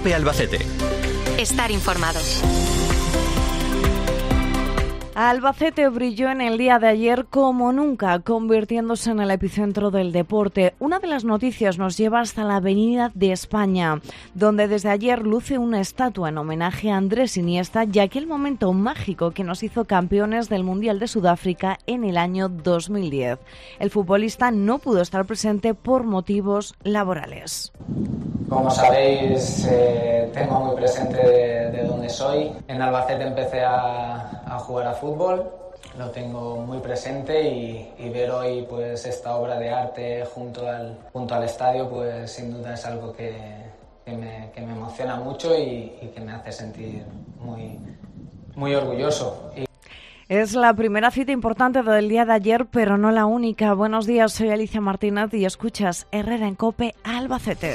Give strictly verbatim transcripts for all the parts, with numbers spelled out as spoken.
COPE Albacete. Estar informado. Albacete brilló en el día de ayer como nunca, convirtiéndose en el epicentro del deporte. Una de las noticias nos lleva hasta la Avenida de España, donde desde ayer luce una estatua en homenaje a Andrés Iniesta y aquel momento mágico que nos hizo campeones del Mundial de Sudáfrica en el año dos mil diez. El futbolista no pudo estar presente por motivos laborales. Como sabéis, eh, tengo muy presente de, de dónde soy. En Albacete empecé a, a jugar a fútbol, lo tengo muy presente y, y ver hoy pues esta obra de arte junto al, junto al estadio, pues sin duda es algo que, que, me, que me emociona mucho y, y que me hace sentir muy, muy orgulloso. Y Es la primera cita importante del día de ayer, pero no la única. Buenos días, soy Alicia Martínez y escuchas Herrera en COPE Albacete.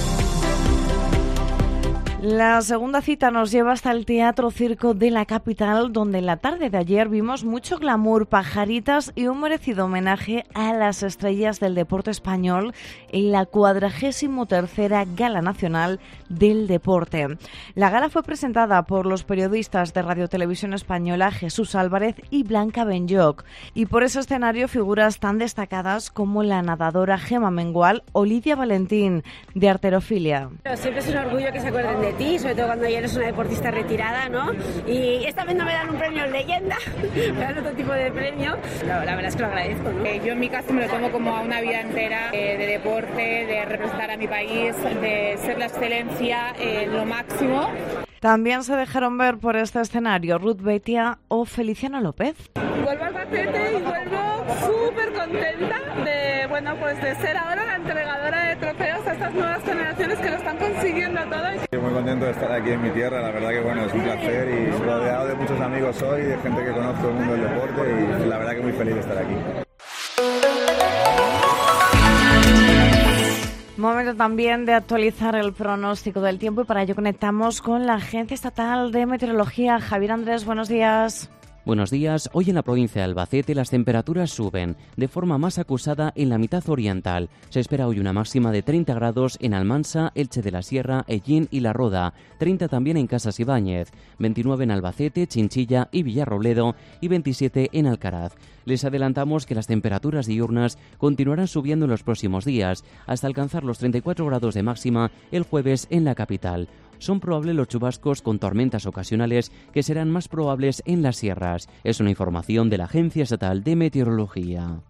La segunda cita nos lleva hasta el Teatro Circo de la capital, donde en la tarde de ayer vimos mucho glamour, pajaritas y un merecido homenaje a las estrellas del deporte español en la cuadragésimo tercera Gala Nacional del Deporte. La gala fue presentada por los periodistas de Radio Televisión Española Jesús Álvarez y Blanca Benlloch, y por ese escenario figuras tan destacadas como la nadadora Gemma Mengual o Lidia Valentín, de halterofilia. Siempre es un orgullo que se acuerden de ti, sobre todo cuando ya eres una deportista retirada, ¿no? Y esta vez no me dan un premio leyenda, me dan otro tipo de premio. La, la verdad es que lo agradezco, ¿no? Eh, yo en mi caso me lo tomo como a una vida entera eh, de deporte, de representar a mi país, de ser la excelencia en eh, lo máximo. También se dejaron ver por este escenario Ruth Betia o Feliciano López. Vuelvo al Albacete y vuelvo súper contenta de, bueno, pues de ser ahora la entregadora de trofeos a estas nuevas generaciones que lo están consiguiendo todo. Estoy muy contento de estar aquí en mi tierra, la verdad que bueno, es un placer y rodeado de muchos amigos hoy, de gente que conozco el mundo del deporte y la verdad que muy feliz de estar aquí. Momento también de actualizar el pronóstico del tiempo y para ello conectamos con la Agencia Estatal de Meteorología. Javier Andrés, buenos días. Buenos días. Hoy en la provincia de Albacete las temperaturas suben de forma más acusada en la mitad oriental. Se espera hoy una máxima de treinta grados en Almansa, Elche de la Sierra, Ellín y La Roda, treinta también en Casas Ibáñez, veintinueve en Albacete, Chinchilla y Villarrobledo y veintisiete en Alcaraz. Les adelantamos que las temperaturas diurnas continuarán subiendo en los próximos días, hasta alcanzar los treinta y cuatro grados de máxima el jueves en la capital. Son probables los chubascos con tormentas ocasionales que serán más probables en las sierras. Es una información de la Agencia Estatal de Meteorología.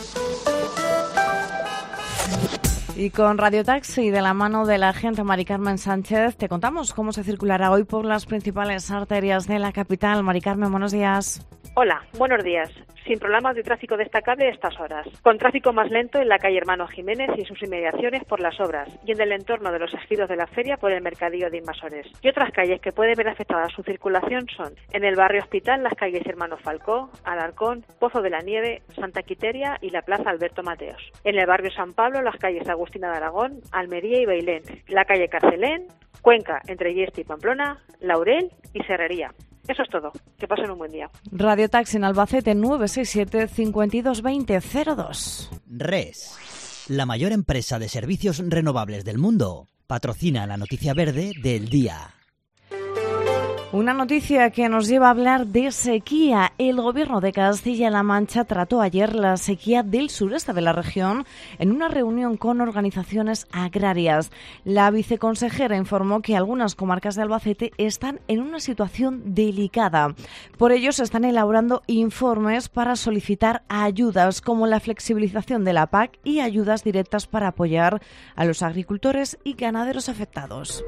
Y con Radio Taxi, de la mano de la agente Mari Carmen Sánchez, te contamos cómo se circulará hoy por las principales arterias de la capital. Mari Carmen, buenos días. Hola, buenos días. Sin problemas de tráfico destacable a estas horas. Con tráfico más lento en la calle Hermano Jiménez y sus inmediaciones por las obras y en el entorno de los ejidos de la feria por el mercadillo de invasores. Y otras calles que pueden ver afectada su circulación son en el barrio Hospital las calles Hermano Falcó, Alarcón, Pozo de la Nieve, Santa Quiteria y la Plaza Alberto Mateos. En el barrio San Pablo las calles Agustina de Aragón, Almería y Bailén, la calle Carcelén, Cuenca entre Yeste y Pamplona, Laurel y Serrería. Eso es todo. Que pasen un buen día. Radio Taxi en Albacete nueve seis siete, cinco dos dos cero cero dos. R E S, la mayor empresa de servicios renovables del mundo, patrocina la noticia verde del día. Una noticia que nos lleva a hablar de sequía. El Gobierno de Castilla-La Mancha trató ayer la sequía del sureste de la región en una reunión con organizaciones agrarias. La viceconsejera informó que algunas comarcas de Albacete están en una situación delicada. Por ello se están elaborando informes para solicitar ayudas como la flexibilización de la P A C y ayudas directas para apoyar a los agricultores y ganaderos afectados.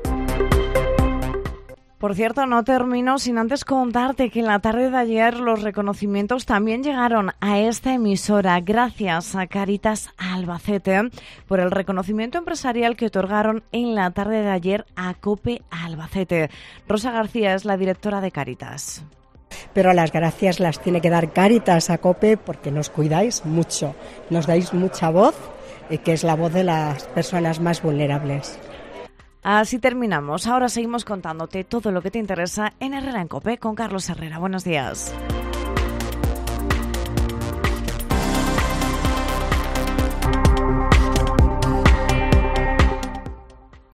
Por cierto, no termino sin antes contarte que en la tarde de ayer los reconocimientos también llegaron a esta emisora gracias a Cáritas Albacete por el reconocimiento empresarial que otorgaron en la tarde de ayer a COPE Albacete. Rosa García es la directora de Cáritas. Pero las gracias las tiene que dar Cáritas a COPE porque nos cuidáis mucho, nos dais mucha voz, que es la voz de las personas más vulnerables. Así terminamos. Ahora seguimos contándote todo lo que te interesa en Herrera en COPE con Carlos Herrera. Buenos días.